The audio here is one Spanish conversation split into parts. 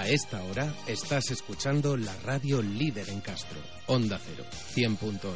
A esta hora estás escuchando la radio líder en Castro, Onda Cero, 100.8.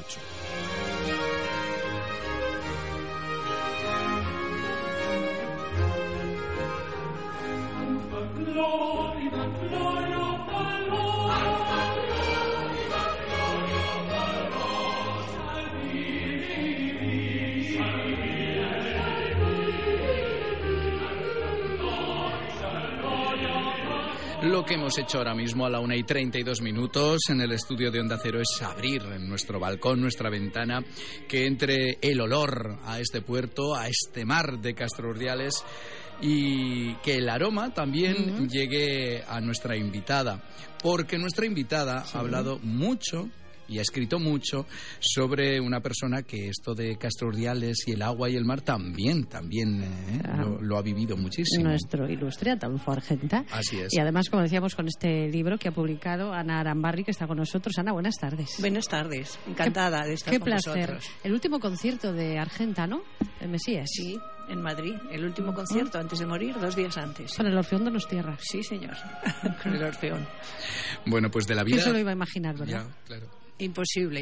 Lo que hemos hecho ahora mismo a la 1:32 en el estudio de Onda Cero es abrir en nuestro balcón, nuestra ventana, que entre el olor a este puerto, a este mar de Castro Urdiales, y que el aroma también llegue a nuestra invitada, porque nuestra invitada ha hablado mucho y ha escrito mucho sobre una persona que esto de Castro Urdiales y el agua y el mar también lo ha vivido muchísimo. Nuestro ilustre Ataulfo Argenta. Así es. Y además, como decíamos, con este libro que ha publicado Ana Arambarri, que está con nosotros. Ana, buenas tardes. Buenas tardes, encantada de estar con vosotros. Qué placer. El último concierto de Argenta, ¿no? El Mesías. Sí, en Madrid. El último concierto antes de morir, 2 días antes. Con el Orfeón Donostierra. Sí, señor. Con el Orfeón. Bueno, pues de la vida... ¿Quién se lo iba a imaginar, verdad? Ya, claro. Imposible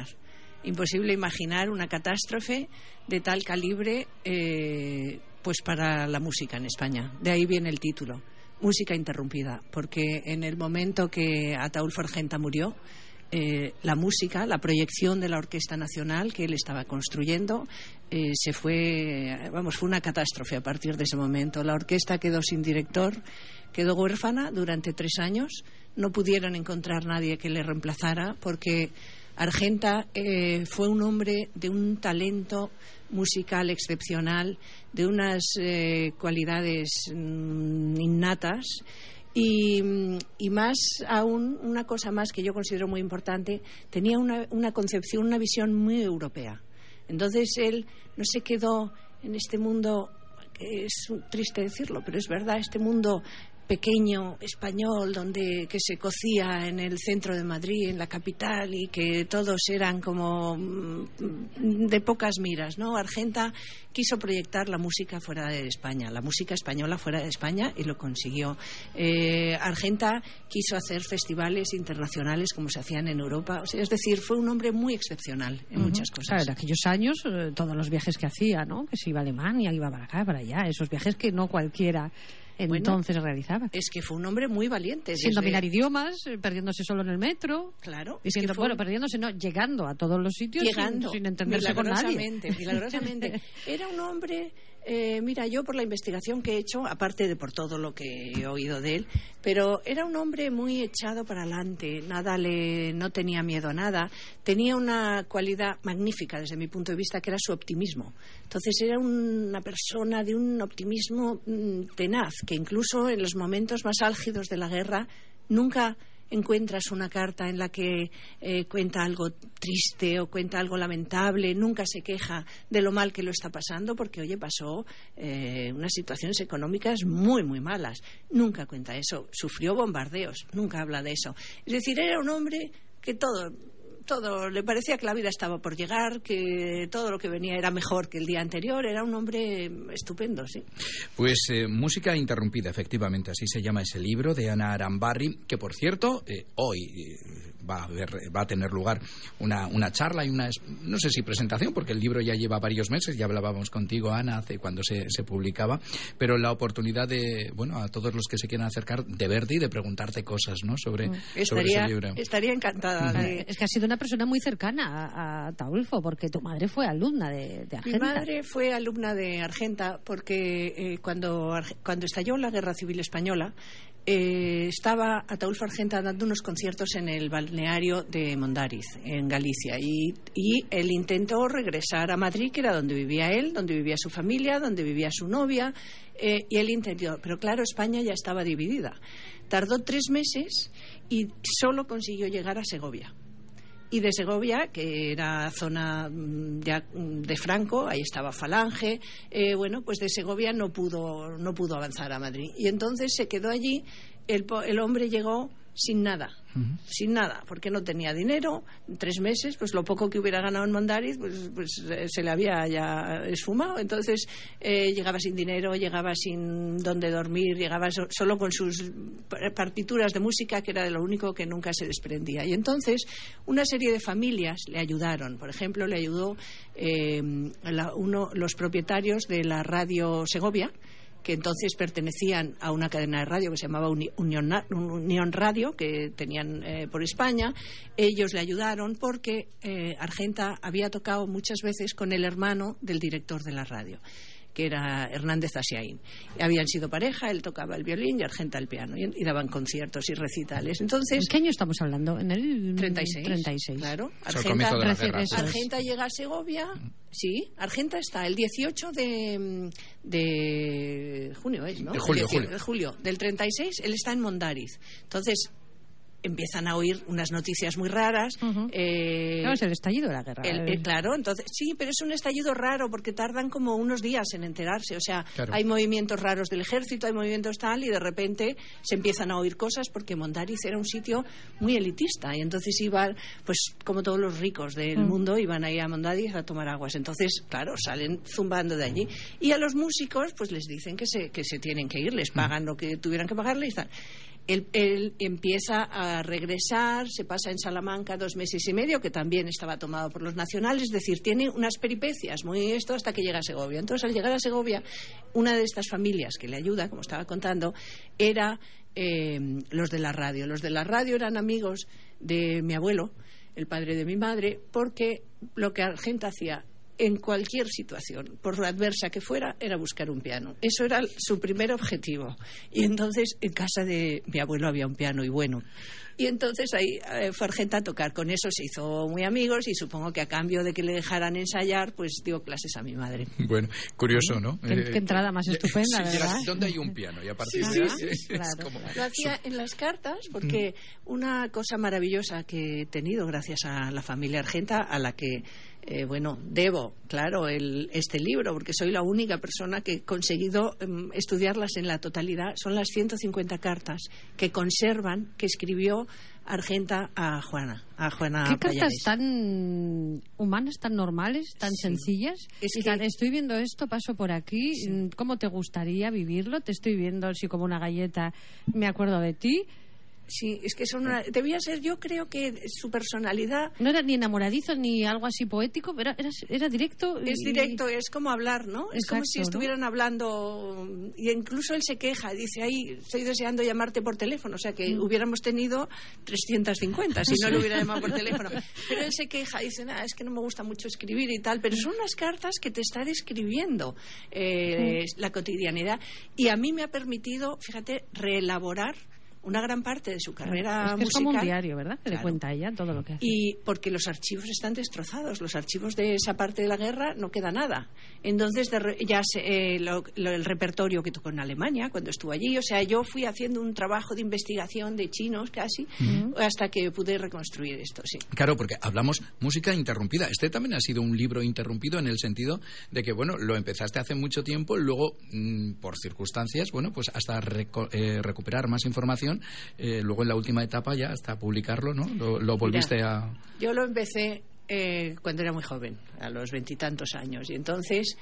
imaginar una catástrofe de tal calibre pues para la música en España. De ahí viene el título, Música Interrumpida, porque en el momento que Ataulfo Argenta murió, la música, la proyección de la Orquesta Nacional que él estaba construyendo fue una catástrofe a partir de ese momento. La orquesta quedó sin director, quedó huérfana durante 3 años. No pudieron encontrar nadie que le reemplazara porque Argenta fue un hombre de un talento musical excepcional, de unas cualidades innatas y más aún, una cosa más que yo considero muy importante, tenía una concepción, una visión muy europea. Entonces él no se quedó en este mundo, que es triste decirlo, pero es verdad, este mundo pequeño español que se cocía en el centro de Madrid, en la capital, y que todos eran como de pocas miras, ¿no? Argenta quiso proyectar la música fuera de España, la música española fuera de España, y lo consiguió. Argenta quiso hacer festivales internacionales como se hacían en Europa, o sea, es decir, fue un hombre muy excepcional en muchas cosas. Claro, en aquellos años, todos los viajes que hacía, ¿no? Que se iba a Alemania, iba para acá, para allá, esos viajes que no cualquiera entonces realizaba. Es que fue un hombre muy valiente. Sin dominar idiomas, perdiéndose solo en el metro. Claro. Diciendo, perdiéndose, no, llegando a todos los sitios sin entenderse con nadie. Milagrosamente. Era un hombre... mira, yo por la investigación que he hecho, aparte de por todo lo que he oído de él, pero era un hombre muy echado para adelante, no tenía miedo a nada, tenía una cualidad magnífica desde mi punto de vista, que era su optimismo. Entonces era una persona de un optimismo tenaz, que incluso en los momentos más álgidos de la guerra nunca encuentras una carta en la que cuenta algo triste o cuenta algo lamentable, nunca se queja de lo mal que lo está pasando, porque pasó unas situaciones económicas muy muy malas, nunca cuenta eso, sufrió bombardeos, nunca habla de eso. Es decir, era un hombre que todo le parecía que la vida estaba por llegar, que todo lo que venía era mejor que el día anterior. Era un hombre estupendo, sí. Pues Música Interrumpida, efectivamente, así se llama ese libro de Ana Arambarri, que por cierto hoy va a tener lugar una charla y no sé si presentación, porque el libro ya lleva varios meses, ya hablábamos contigo, Ana, hace cuando se publicaba, pero la oportunidad de, a todos los que se quieran acercar, de verte y de preguntarte cosas, ¿no? sobre ese libro. Estaría encantada. Es que ha sido una persona muy cercana a Ataulfo, porque tu madre fue alumna de Argenta. Mi madre fue alumna de Argenta porque cuando estalló la Guerra Civil Española, estaba Ataulfo Argenta dando unos conciertos en el balneario de Mondariz, en Galicia, y él intentó regresar a Madrid, que era donde vivía él, donde vivía su familia, donde vivía su novia, y él intentó, pero claro, España ya estaba dividida. Tardó 3 meses y solo consiguió llegar a Segovia. Y de Segovia, que era zona de Franco, ahí estaba Falange, pues de Segovia no pudo avanzar a Madrid. Y entonces se quedó allí, el hombre llegó sin nada, porque no tenía dinero. En 3 meses, pues lo poco que hubiera ganado en Mondariz, pues se le había ya esfumado. Entonces llegaba sin dinero, llegaba sin dónde dormir, llegaba solo con sus partituras de música, que era de lo único que nunca se desprendía. Y entonces una serie de familias le ayudaron. Por ejemplo, le ayudó los propietarios de la radio Segovia, que entonces pertenecían a una cadena de radio que se llamaba Unión Radio, que tenían por España. Ellos le ayudaron porque Argenta había tocado muchas veces con el hermano del director de la radio, que era Hernández Asiaín. Habían sido pareja, él tocaba el violín y Argenta el piano, y daban conciertos y recitales. Entonces, ¿en qué año estamos hablando? En el 36. Claro. Argenta llega a Segovia. Sí, Argenta está el 18 de junio, ¿no? De julio del 36, él está en Mondariz. Entonces empiezan a oír unas noticias muy raras. Claro, es el estallido de la guerra. Claro, entonces sí, pero es un estallido raro porque tardan como unos días en enterarse. O sea, hay movimientos raros del ejército, hay movimientos tal, y de repente se empiezan a oír cosas porque Mondariz era un sitio muy elitista, y entonces iban, pues como todos los ricos del mundo, iban ahí a Mondariz a tomar aguas. Entonces, claro, salen zumbando de allí. Y a los músicos pues les dicen que se tienen que ir, les pagan lo que tuvieran que pagarles y tal. Él empieza a regresar, se pasa en Salamanca 2 meses y medio, que también estaba tomado por los nacionales, es decir, tiene unas peripecias muy hasta que llega a Segovia. Entonces, al llegar a Segovia, una de estas familias que le ayuda, como estaba contando, era los de la radio. Los de la radio eran amigos de mi abuelo, el padre de mi madre, porque lo que Argenta hacía en cualquier situación, por adversa que fuera, era buscar un piano. Eso era su primer objetivo. Y entonces en casa de mi abuelo había un piano, y bueno. Y entonces ahí fue Argenta a tocar. Con eso se hizo muy amigos, y supongo que a cambio de que le dejaran ensayar, pues dio clases a mi madre. Bueno, curioso, ¿no? Qué entrada más estupenda, ¿verdad? ¿Dónde hay un piano? Y a partir de ahí... Claro. Lo hacía en las cartas, porque una cosa maravillosa que he tenido gracias a la familia Argenta, a la que debo, claro, este libro, porque soy la única persona que he conseguido estudiarlas en la totalidad. Son las 150 cartas que conservan, que escribió Argenta a Juana ¿Qué cartas tan humanas, tan normales, tan sencillas? Estoy viendo esto, paso por aquí, ¿cómo te gustaría vivirlo? Te estoy viendo así como una galleta, me acuerdo de ti. Sí, es que debía ser, yo creo que su personalidad... No era ni enamoradizo ni algo así poético, pero era directo. Es directo, es como hablar, ¿no? Es como si estuvieran hablando, y incluso él se queja, dice, ahí estoy deseando llamarte por teléfono, o sea que hubiéramos tenido 350 si no le hubiera llamado por teléfono. Pero él se queja, dice, es que no me gusta mucho escribir y tal, pero son unas cartas que te está describiendo la cotidianidad, y a mí me ha permitido, fíjate, reelaborar una gran parte de su carrera musical. Es como un diario, ¿verdad? Que le cuenta ella todo lo que hace. Y porque los archivos están destrozados, los archivos de esa parte de la guerra no queda nada. Entonces, el repertorio que tocó en Alemania, cuando estuvo allí, o sea, yo fui haciendo un trabajo de investigación de chinos casi, hasta que pude reconstruir esto, sí. Claro, porque hablamos música interrumpida. Este también ha sido un libro interrumpido en el sentido de que, lo empezaste hace mucho tiempo, luego, por circunstancias, pues hasta recuperar más información. Luego en la última etapa ya hasta publicarlo, ¿no? Lo volviste a... Yo lo empecé cuando era muy joven, a los 20 y tantos años, y entonces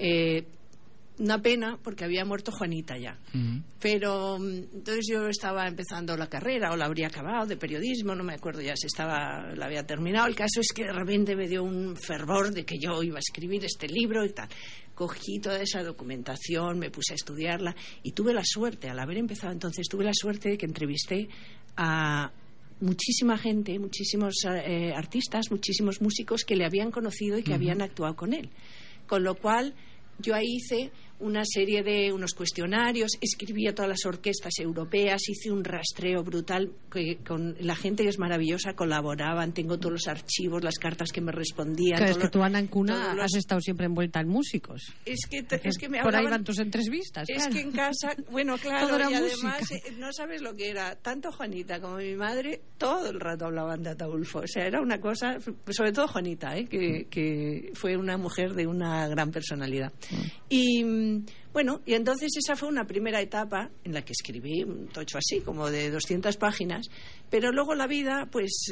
una pena porque había muerto Juanita ya. Pero entonces yo estaba empezando la carrera, o la habría acabado, de periodismo, no me acuerdo ya si la había terminado. El caso es que de repente me dio un fervor de que yo iba a escribir este libro y tal. Cogí toda esa documentación, me puse a estudiarla, y tuve la suerte, al haber empezado entonces, tuve la suerte de que entrevisté a muchísima gente, muchísimos artistas, muchísimos músicos que le habían conocido y que habían actuado con él. Con lo cual, yo ahí hice una serie de unos cuestionarios, escribí a todas las orquestas europeas, hice un rastreo brutal, que con la gente que es maravillosa colaboraban, tengo todos los archivos, las cartas que me respondían. Claro, es que tú, Ana, en cuna has estado siempre envuelta en músicos. Es que me hablaban... Por ahí van tus entrevistas. Es que en casa, claro, y además no sabes lo que era, tanto Juanita como mi madre todo el rato hablaban de Ataulfo, o sea, era una cosa, sobre todo Juanita, que fue una mujer de una gran personalidad. Y bueno, y entonces esa fue una primera etapa en la que escribí un tocho así, como de 200 páginas, pero luego la vida, pues,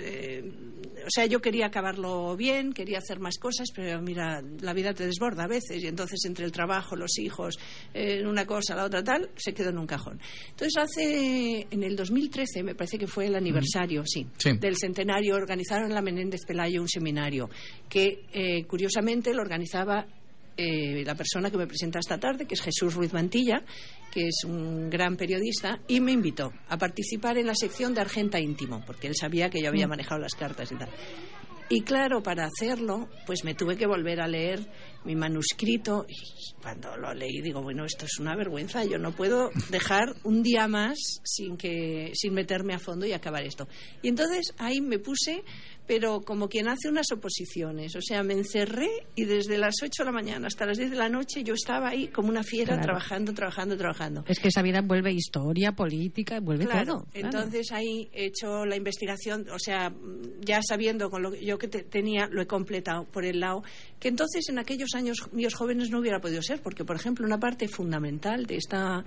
o sea, yo quería acabarlo bien, quería hacer más cosas, pero mira, la vida te desborda a veces, y entonces entre el trabajo, los hijos, una cosa, la otra tal, se quedó en un cajón. Entonces en el 2013, me parece que fue el aniversario, sí, del centenario, organizaron en la Menéndez Pelayo un seminario que, curiosamente, lo organizaba la persona que me presenta esta tarde, que es Jesús Ruiz Mantilla, que es un gran periodista, y me invitó a participar en la sección de Argenta Íntimo, porque él sabía que yo había manejado las cartas y tal. Y claro, para hacerlo, pues me tuve que volver a leer mi manuscrito, y cuando lo leí digo, bueno, esto es una vergüenza, yo no puedo dejar un día más sin meterme a fondo y acabar esto. Y entonces ahí me puse, pero como quien hace unas oposiciones, o sea, me encerré y desde las 8 de la mañana hasta las 10 de la noche yo estaba ahí como una fiera, trabajando. Es que esa vida vuelve historia, política, vuelve todo. Entonces ahí he hecho la investigación, o sea, ya sabiendo con lo que yo tenía, lo he completado por el lado que entonces en aquellos años míos jóvenes no hubiera podido ser, porque por ejemplo una parte fundamental de esta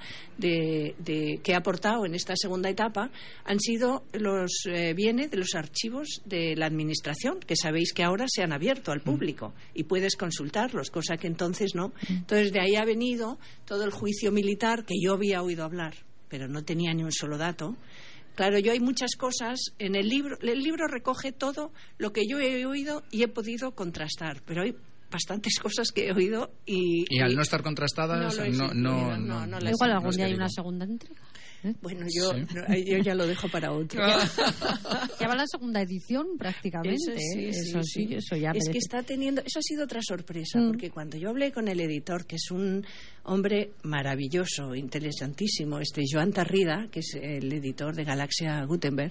que he aportado en esta segunda etapa han sido viene de los archivos de la administración, que sabéis que ahora se han abierto al público y puedes consultarlos, cosa que entonces no. Entonces de ahí ha venido todo el juicio militar que yo había oído hablar, pero no tenía ni un solo dato. Claro, yo hay muchas cosas en el libro. El libro recoge todo lo que yo he oído y he podido contrastar, pero hay bastantes cosas que he oído y al no estar contrastadas no igual algún día hay una segunda entrega. Bueno, yo ya lo dejo para otro. Ya va la segunda edición prácticamente. Eso ya es que está teniendo... Eso ha sido otra sorpresa, porque cuando yo hablé con el editor, que es un hombre maravilloso, interesantísimo, Joan Tarrida, que es el editor de Galaxia Gutenberg,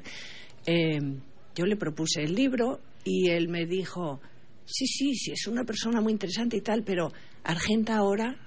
yo le propuse el libro y él me dijo, sí, es una persona muy interesante y tal, pero Argenta ahora,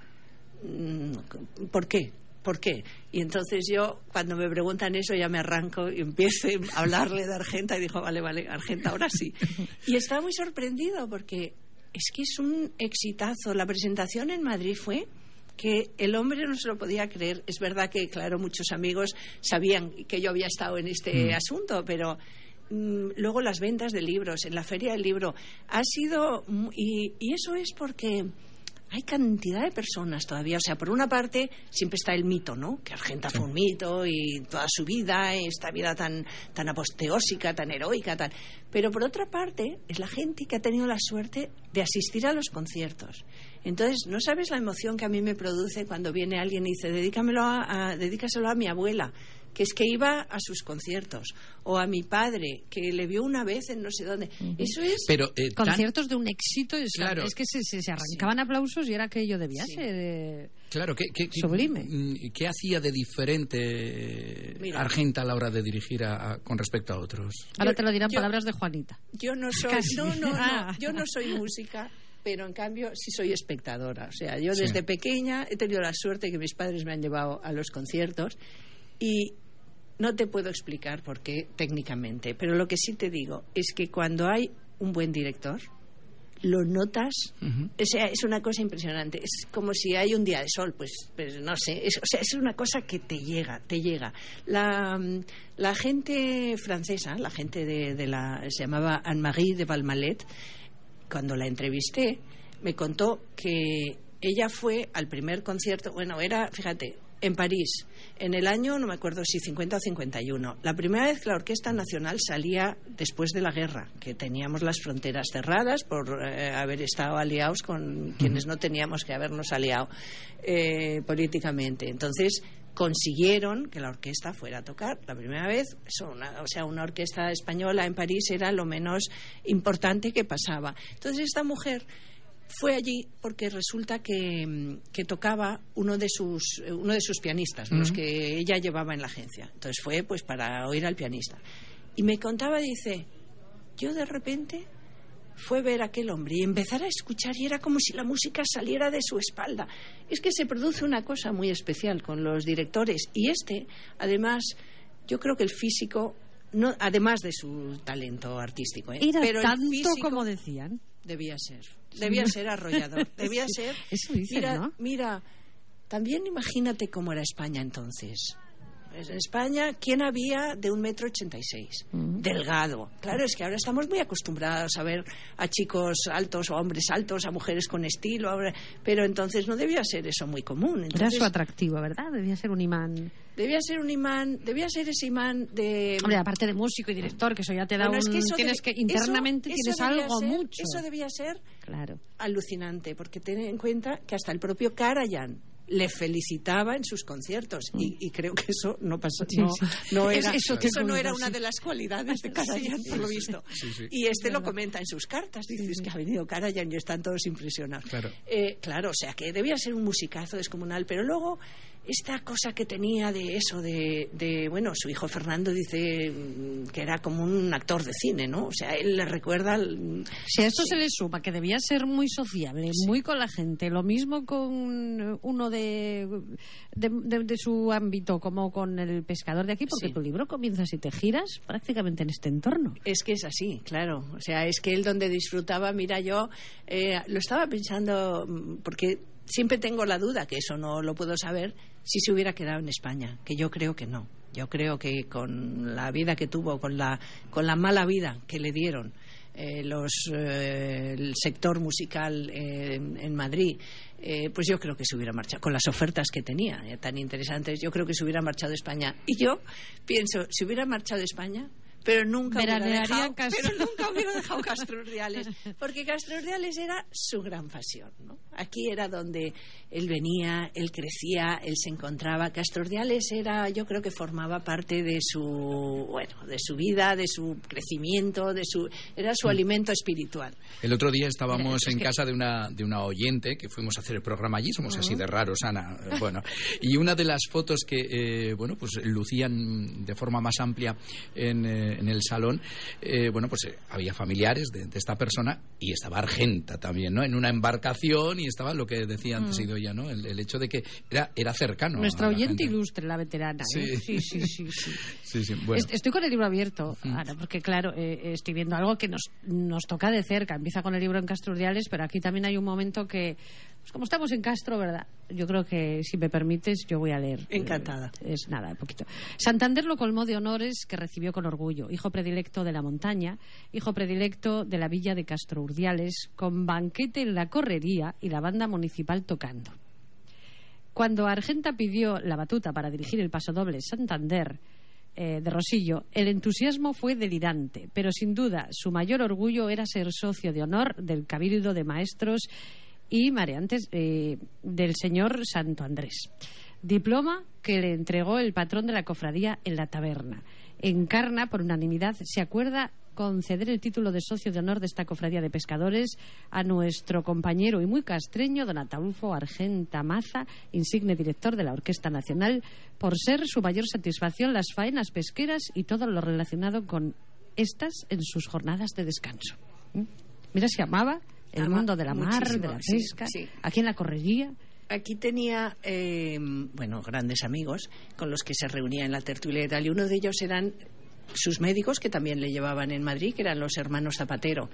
¿por qué? ¿Por qué? Y entonces yo, cuando me preguntan eso, ya me arranco y empiezo a hablarle de Argenta y digo, vale, Argenta, ahora sí. Y estaba muy sorprendido porque es que es un exitazo. La presentación en Madrid fue que el hombre no se lo podía creer. Es verdad que, claro, muchos amigos sabían que yo había estado en este asunto, pero luego las ventas de libros, en la Feria del Libro, ha sido... Y eso es porque... hay cantidad de personas todavía, o sea, por una parte siempre está el mito, ¿no? Que Argenta fue un mito y toda su vida, esta vida tan apoteósica, tan heroica, tal. Pero por otra parte es la gente que ha tenido la suerte de asistir a los conciertos. Entonces, no sabes la emoción que a mí me produce cuando viene alguien y dice, dedícaselo a mi abuela, que es que iba a sus conciertos, o a mi padre, que le vio una vez en no sé dónde. Eso es... Pero, conciertos de un éxito, claro, es que se arrancaban aplausos y era aquello debía ser claro, sublime. ¿Qué hacía de diferente Argenta a la hora de dirigir con respecto a otros? Ahora te lo dirán palabras de Juanita. Yo no soy... yo no soy música, pero en cambio sí soy espectadora. O sea, yo desde pequeña he tenido la suerte que mis padres me han llevado a los conciertos y no te puedo explicar por qué técnicamente, pero lo que sí te digo es que cuando hay un buen director, lo notas, o sea, es una cosa impresionante. Es como si hay un día de sol, pues no sé, es una cosa que te llega. La gente francesa, la gente se llamaba Anne-Marie de Valmalet, cuando la entrevisté, me contó que ella fue al primer concierto, fíjate, en París, en el año, no me acuerdo si 50 o 51. La primera vez que la Orquesta Nacional salía después de la guerra, que teníamos las fronteras cerradas por haber estado aliados con quienes no teníamos que habernos aliado políticamente. Entonces consiguieron que la orquesta fuera a tocar. La primera vez, una orquesta española en París era lo menos importante que pasaba. Entonces esta mujer fue allí porque resulta que tocaba uno de sus pianistas, los que ella llevaba en la agencia. Entonces fue pues para oír al pianista. Y me contaba, dice, yo de repente fue ver a aquel hombre y empezar a escuchar y era como si la música saliera de su espalda. Es que se produce una cosa muy especial con los directores y además, yo creo que el físico, no, además de su talento artístico, era pero tanto el físico, como decían. Debía ser arrollador, debía ser. Eso dicen, mira, también imagínate cómo era España entonces. En España, ¿quién había de 1,86 m? Delgado. Claro, es que ahora estamos muy acostumbrados a ver a chicos altos o hombres altos, a mujeres con estilo, pero entonces no debía ser eso muy común. Entonces, era su atractivo, ¿verdad? Debía ser un imán. Debía ser ese imán de... Hombre, aparte de músico y director, que eso ya te da internamente tienes algo mucho. Eso debía ser claro. Alucinante, porque ten en cuenta que hasta el propio Karajan le felicitaba en sus conciertos y creo que eso no pasó, no era una de las cualidades de Karajan, por lo visto. Y lo comenta en sus cartas, dices que ha venido Karajan y están todos impresionados. Claro, o sea que debía ser un musicazo descomunal, pero luego esta cosa que tenía de eso, bueno, su hijo Fernando dice que era como un actor de cine, ¿no? O sea, él le recuerda... Si a esto se le suma que debía ser muy sociable, muy con la gente, lo mismo con uno de su ámbito como con el pescador de aquí, porque tu libro comienzas y te giras prácticamente en este entorno. Es que es así, claro. O sea, es que él donde disfrutaba, mira, yo lo estaba pensando, porque siempre tengo la duda, que eso no lo puedo saber, si se hubiera quedado en España, que yo creo que no. Yo creo que con la vida que tuvo, con la mala vida que le dieron el sector musical en Madrid, pues yo creo que se hubiera marchado, con las ofertas que tenía tan interesantes, yo creo que se hubiera marchado de España. Y yo pienso, si hubiera marchado de España, pero nunca hubiera dejado Castro Urdiales, porque Castro Urdiales era su gran pasión, ¿no? Aquí era donde él venía, él crecía, él se encontraba. Castro Urdiales yo creo que formaba parte de su vida, de su crecimiento, era su alimento espiritual. El otro día estábamos en casa de una oyente que fuimos a hacer el programa allí, somos así de raros, Ana, bueno, y una de las fotos que pues lucían de forma más amplia en el salón, había familiares de esta persona y estaba Argenta también, ¿no? En una embarcación, y estaba lo que decía antes Idoia, ¿no? El hecho de que era cercano. Nuestra oyente ilustre, la veterana. Sí. Bueno. Estoy con el libro abierto, Ana, porque claro, estoy viendo algo que nos toca de cerca. Empieza con el libro en Castro Urdiales, pero aquí también hay un momento que, pues como estamos en Castro, ¿verdad? Yo creo que, si me permites, yo voy a leer. Encantada. Es nada, un poquito. Santander lo colmó de honores que recibió con orgullo. Hijo predilecto de la montaña, hijo predilecto de la villa de Castro Urdiales, con banquete en la correría y la banda municipal tocando. Cuando Argenta pidió la batuta para dirigir el pasodoble Santander de Rosillo, el entusiasmo fue delirante, pero sin duda su mayor orgullo era ser socio de honor del Cabildo de Maestros y Mareantes del señor Santo Andrés. Diploma que le entregó el patrón de la cofradía en la taberna. Encarna, por unanimidad, se acuerda conceder el título de socio de honor de esta cofradía de pescadores a nuestro compañero y muy castreño don Ataulfo Argenta Maza, insigne director de la Orquesta Nacional, por ser su mayor satisfacción las faenas pesqueras y todo lo relacionado con estas en sus jornadas de descanso. Mira, se amaba el mundo de la mar, de la pesca, aquí en la correría. Aquí tenía, grandes amigos con los que se reunía en la tertulia y tal, y uno de ellos eran sus médicos, que también le llevaban en Madrid, que eran los hermanos Zapatero.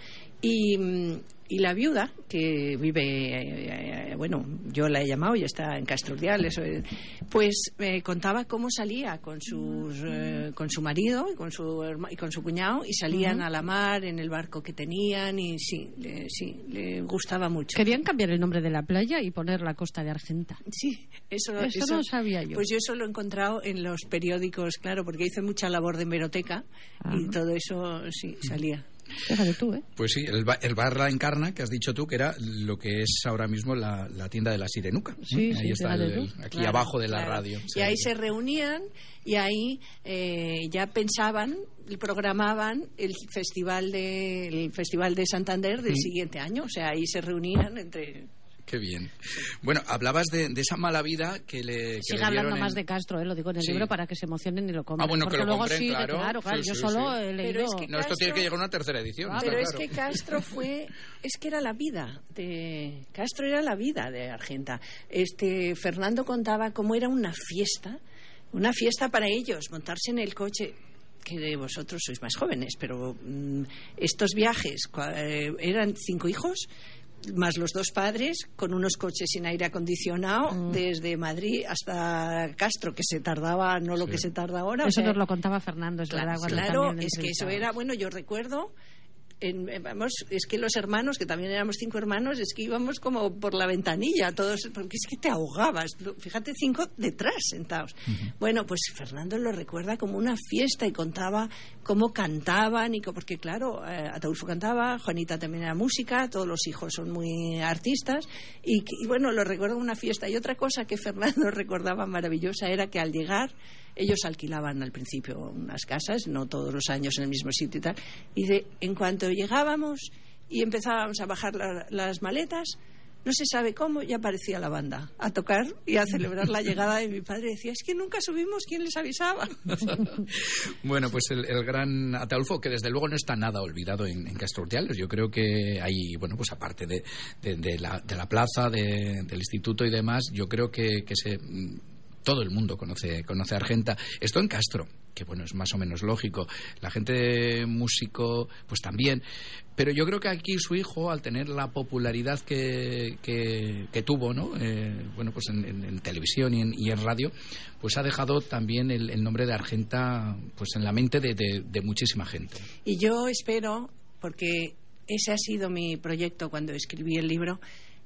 Y la viuda, que vive, yo la he llamado y está en Castro Urdiales, pues contaba cómo salía con su marido y con su cuñado, y salían a la mar en el barco que tenían, y le gustaba mucho. Querían cambiar el nombre de la playa y poner la Costa de Argenta. Sí, eso no sabía yo. Pues yo eso lo he encontrado en los periódicos, claro, porque hice mucha labor de hemeroteca y todo eso salía. Fíjate tú, ¿eh? Pues sí, el bar La Encarna, que has dicho tú, que era lo que es ahora mismo la tienda de la Sirenuca. Sí, ahí está aquí abajo de la radio. Y ahí se reunían y ahí ya pensaban y programaban el festival de Santander del siguiente año. O sea, ahí se reunían entre... Qué bien. Bueno, hablabas de esa mala vida que le Sigue hablando más de Castro, lo digo en el libro para que se emocionen y lo compren. Bueno, porque que lo luego compren, claro. Yo solo he leído... Pero es que esto tiene que llegar a una tercera edición. Pero es que Castro era la vida Castro era la vida de Argenta. Fernando contaba cómo era una fiesta para ellos, montarse en el coche, que vosotros sois más jóvenes, pero estos viajes eran 5 hijos. más los dos padres, con unos coches sin aire acondicionado, desde Madrid hasta Castro, que se tardaba lo que se tarda ahora. Eso nos lo contaba Fernando, es verdad. Claro, es que eso era, bueno, yo recuerdo... es que los hermanos, que también éramos 5 hermanos, es que íbamos como por la ventanilla todos, porque es que te ahogabas, fíjate, 5 detrás sentados. Bueno, pues Fernando lo recuerda como una fiesta y contaba cómo cantaban, porque claro, Ataulfo cantaba, Juanita también era música, todos los hijos son muy artistas, y bueno, lo recuerdo como una fiesta. Y otra cosa que Fernando recordaba maravillosa era que al llegar ellos alquilaban al principio unas casas, no todos los años en el mismo sitio y tal, y en cuanto llegábamos y empezábamos a bajar las maletas, no se sabe cómo, ya aparecía la banda a tocar y a celebrar la llegada de mi padre. Decía, es que nunca subimos, ¿quién les avisaba? Bueno, pues el gran Ataulfo, que desde luego no está nada olvidado en Castro Urdiales. Yo creo que hay, bueno, pues aparte de la plaza, del instituto y demás, yo creo que todo el mundo conoce a Argenta. Esto en Castro, que bueno, es más o menos lógico. La gente músico, pues también. Pero yo creo que aquí su hijo, al tener la popularidad que tuvo, ¿no? Bueno, pues en televisión y en radio, pues ha dejado también el nombre de Argenta, pues en la mente de muchísima gente. Y yo espero, porque ese ha sido mi proyecto cuando escribí el libro,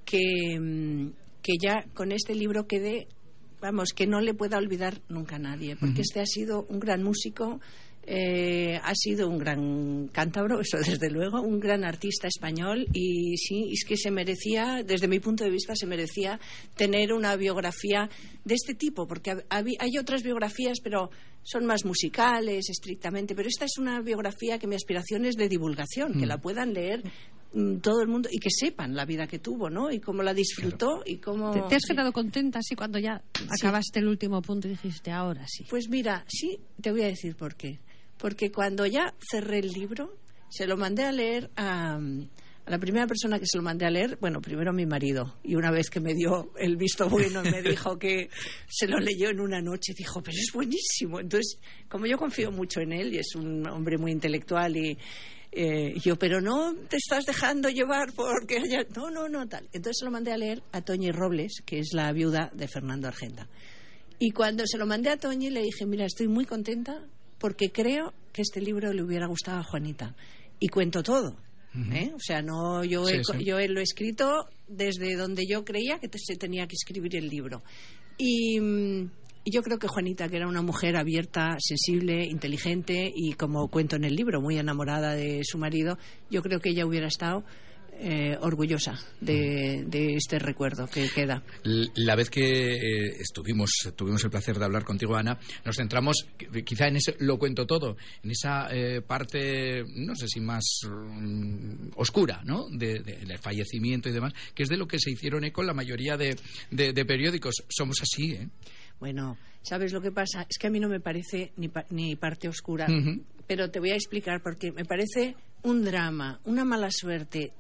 que ya con este libro quede... Vamos, que no le pueda olvidar nunca a nadie, porque este ha sido un gran músico, ha sido un gran cántabro, eso desde luego, un gran artista español, y sí, es que se merecía, desde mi punto de vista, se merecía tener una biografía de este tipo, porque hay otras biografías, pero son más musicales, estrictamente, pero esta es una biografía que mi aspiración es de divulgación, que la puedan leer todo el mundo y que sepan la vida que tuvo, ¿no? Y cómo la disfrutó. Claro. Y cómo... ¿Te has quedado contenta así cuando ya acabaste el último punto y dijiste, ahora sí? Pues mira, sí, te voy a decir por qué. Porque cuando ya cerré el libro, se lo mandé a leer a la primera persona que se lo mandé a leer, bueno, primero a mi marido, y una vez que me dio el visto bueno me dijo que se lo leyó en una noche, dijo, pero es buenísimo. Entonces, como yo confío mucho en él y es un hombre muy intelectual y yo, pero no te estás dejando llevar porque no, tal. Entonces se lo mandé a leer a Toñi Robles, que es la viuda de Fernando Argenta. Y cuando se lo mandé a Toñi le dije, mira, estoy muy contenta porque creo que este libro le hubiera gustado a Juanita. Y cuento todo. O sea, no, yo lo he escrito desde donde yo creía que se tenía que escribir el libro. Y yo creo que Juanita, que era una mujer abierta, sensible, inteligente y, como cuento en el libro, muy enamorada de su marido, yo creo que ella hubiera estado orgullosa de este recuerdo que queda. La vez que tuvimos el placer de hablar contigo, Ana, nos centramos quizá en ese, lo cuento todo, en esa parte, no sé si más oscura, ¿no? Del fallecimiento y demás, que es de lo que se hicieron eco la mayoría de periódicos. Somos así, ¿eh? Bueno, ¿sabes lo que pasa? Es que a mí no me parece ni parte oscura, pero te voy a explicar porque me parece un drama, una mala suerte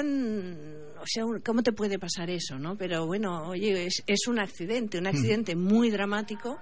o sea, ¿cómo te puede pasar eso, no? Pero bueno, oye, es un accidente muy dramático,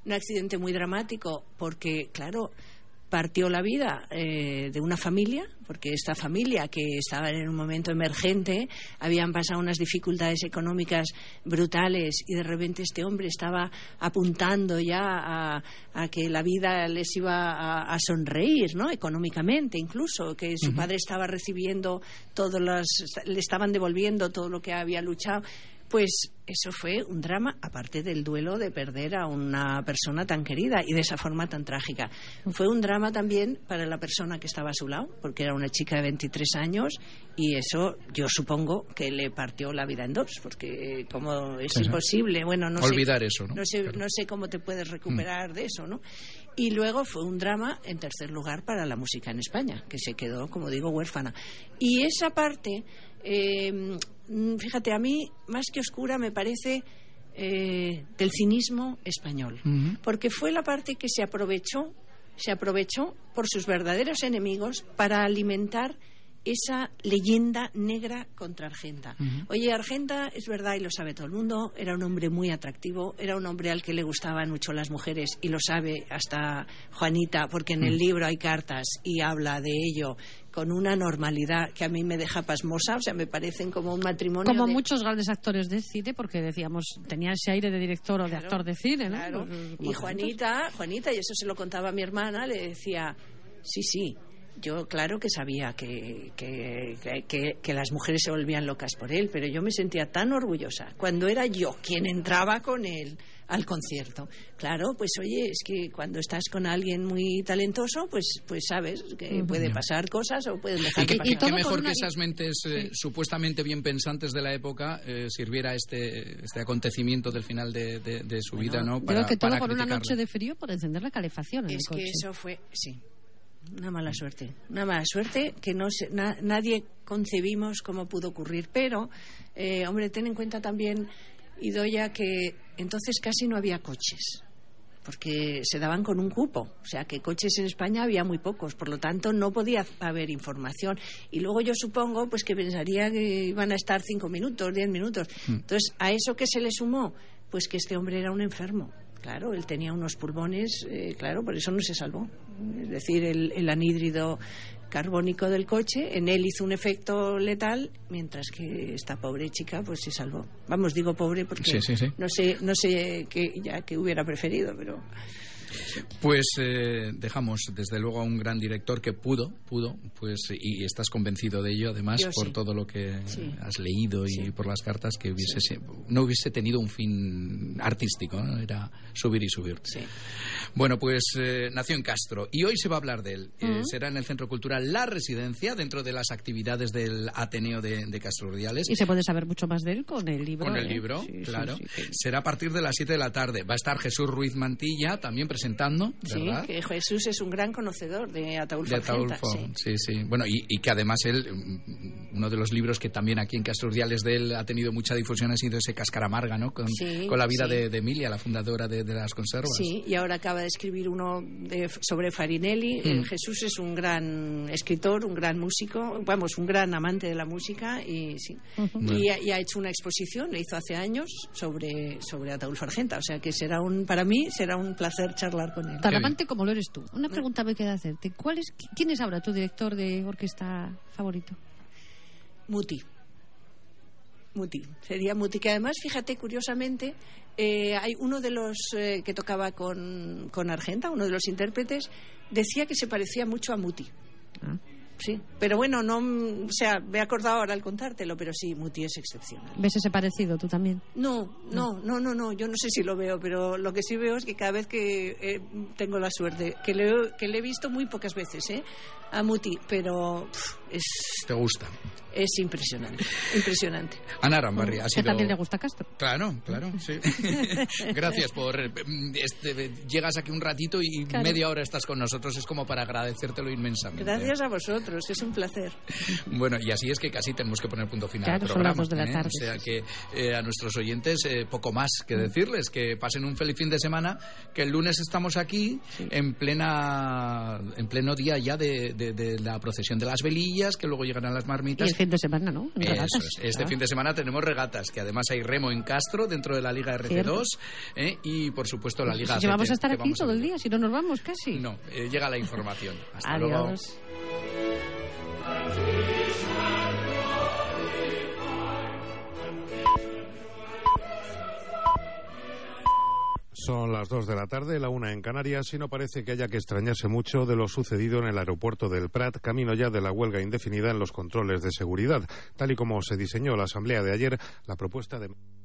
porque, claro, partió la vida de una familia, porque esta familia, que estaba en un momento emergente, habían pasado unas dificultades económicas brutales y de repente este hombre estaba apuntando ya a que la vida les iba a sonreír, ¿no? Económicamente incluso, que su padre estaba recibiendo le estaban devolviendo todo lo que había luchado. Pues eso fue un drama, aparte del duelo de perder a una persona tan querida y de esa forma tan trágica. Fue un drama también para la persona que estaba a su lado, porque era una chica de 23 años y eso yo supongo que le partió la vida en dos, porque como es imposible, bueno, no olvidar eso, ¿no? No sé cómo te puedes recuperar de eso, ¿no? Y luego fue un drama, en tercer lugar, para la música en España, que se quedó, como digo, huérfana. Y esa parte... fíjate, a mí más que oscura me parece del cinismo español, porque fue la parte que se aprovechó por sus verdaderos enemigos para alimentar esa leyenda negra contra Argenta. Oye, Argenta, es verdad y lo sabe todo el mundo, era un hombre muy atractivo, era un hombre al que le gustaban mucho las mujeres y lo sabe hasta Juanita, porque en el libro hay cartas y habla de ello con una normalidad que a mí me deja pasmosa, o sea, me parecen como un matrimonio. Como muchos grandes actores de cine, porque decíamos, tenía ese aire de director o de actor de cine, ¿no? Claro. Y Juanita, y eso se lo contaba a mi hermana, le decía, sí, yo claro que sabía que las mujeres se volvían locas por él, pero yo me sentía tan orgullosa cuando era yo quien entraba con él al concierto. Claro, pues oye, es que cuando estás con alguien muy talentoso, pues sabes que puede pasar cosas o pueden dejar de pasar. Y qué mejor que esas mentes supuestamente bien pensantes de la época sirviera este acontecimiento del final de su vida, ¿no? Creo que todo por una noche de frío por encender la calefacción en el coche. Es que eso fue, sí, una mala suerte que no nadie concebimos cómo pudo ocurrir, pero hombre, ten en cuenta también, Idoia, que entonces casi no había coches porque se daban con un cupo, o sea que coches en España había muy pocos, por lo tanto no podía haber información, y luego yo supongo pues que pensaría que iban a estar 5 minutos, 10 minutos. Entonces, a eso que se le sumó, pues que este hombre era un enfermo. Claro, él tenía unos pulmones, claro, por eso no se salvó. Es decir, el anhídrido carbónico del coche en él hizo un efecto letal, mientras que esta pobre chica pues se salvó. Vamos, digo pobre porque sí. no sé qué hubiera preferido, pero... Pues dejamos desde luego a un gran director que pudo, pues, y estás convencido de ello, además, por todo lo que has leído y por las cartas, que no hubiese tenido un fin artístico, ¿no? Era subir y subir. Sí. Bueno, pues nació en Castro y hoy se va a hablar de él. Será en el Centro Cultural La Residencia, dentro de las actividades del Ateneo de Castro Urdiales. Y se puede saber mucho más de él con el libro. Con el libro, claro. Sí. Será a partir de las 7 de la tarde. Va a estar Jesús Ruiz Mantilla también presentando, ¿verdad? Sí, que Jesús es un gran conocedor de Ataúlfo Argenta. Sí. Bueno, y que además él, uno de los libros que también aquí en Castro Urdiales de él ha tenido mucha difusión ha sido ese Cáscara Amarga, ¿no? Con la vida de Emilia, la fundadora de las conservas. Sí, y ahora acaba de escribir uno sobre Farinelli. Jesús es un gran escritor, un gran músico, vamos, un gran amante de la música y y ha hecho una exposición, le hizo hace años, sobre Ataúlfo Argenta, o sea que para mí será un placer charlar con él. Tan amante como lo eres tú. Una pregunta me queda hacerte. ¿Quién es ahora tu director de orquesta favorito? Muti. Sería Muti, que además, fíjate, curiosamente, hay uno de los que tocaba con Argenta, uno de los intérpretes, decía que se parecía mucho a Muti. Sí, pero bueno, o sea, me he acordado ahora al contártelo, pero sí, Muti es excepcional. ¿Ves ese parecido tú también? No, yo no sé si lo veo, pero lo que sí veo es que cada vez que tengo la suerte, que le he visto muy pocas veces, a Muti, pero ¿Te gusta? Es impresionante. Ana Arambarri ha sido... Que también le gusta Castro. Claro, sí. Gracias por... llegas aquí un ratito y media hora estás con nosotros, es como para agradecértelo inmensamente. Gracias a vosotros, es un placer. Bueno, y así es que casi tenemos que poner punto final al programa. Son las 2 de la tarde. O sea que a nuestros oyentes poco más que decirles, que pasen un feliz fin de semana, que el lunes estamos aquí en pleno día ya de la procesión de las velillas, que luego llegarán las marmitas. Y el fin de semana, ¿no? Eso es. Este fin de semana tenemos regatas, que además hay remo en Castro dentro de la Liga RC2 y por supuesto la Liga Si vamos a estar aquí todo el día, si no nos vamos casi. No, llega la información. Hasta Adiós. Luego. Son las 2 de la tarde, la 1 en Canarias, y no parece que haya que extrañarse mucho de lo sucedido en el aeropuerto del Prat, camino ya de la huelga indefinida en los controles de seguridad. Tal y como se diseñó la asamblea de ayer, la propuesta de...